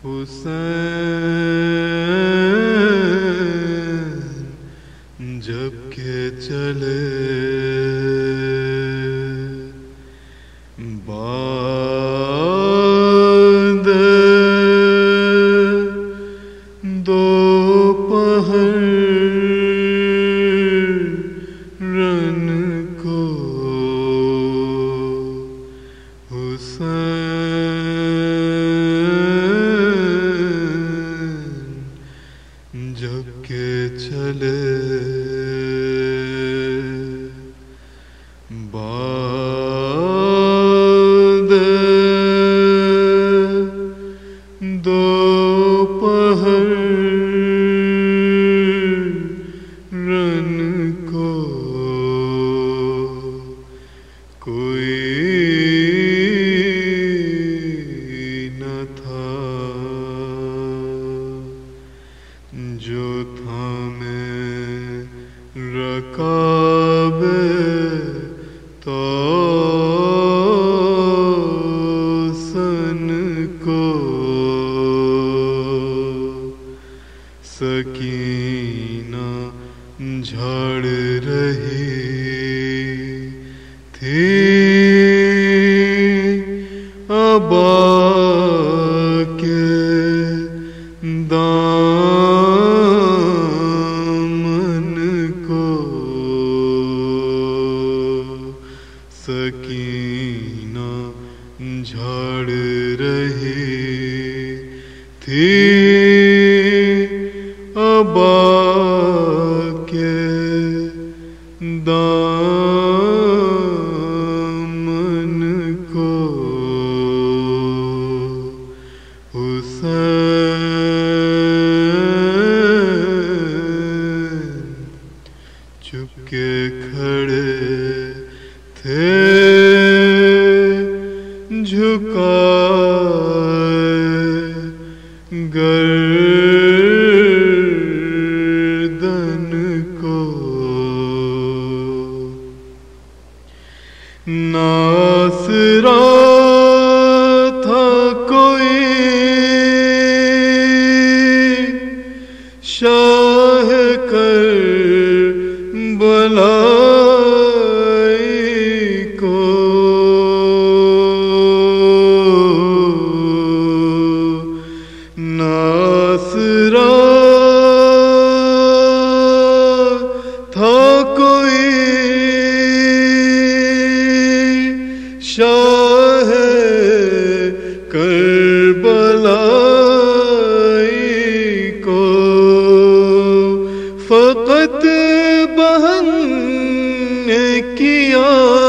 حسین جب کہ چلے بعد دوپہر رن کو حسین جب کہ چلے بعد دوپہر رن کو کوئی نہ تھا جو تھامے رکاب توسن کو سکینہ جھاڑ رہی تھی ابا کے دامن کو سکینہ جھاڑ رہی تھی ابا کے دامن کو حسین چپ کے کھڑے تھے جھکائے گردن کو ناصرہ تھا کوئی شاہ کربلا کو ناصرہ تھا کوئی شاہ کربلا کو فقط بہن نے کیا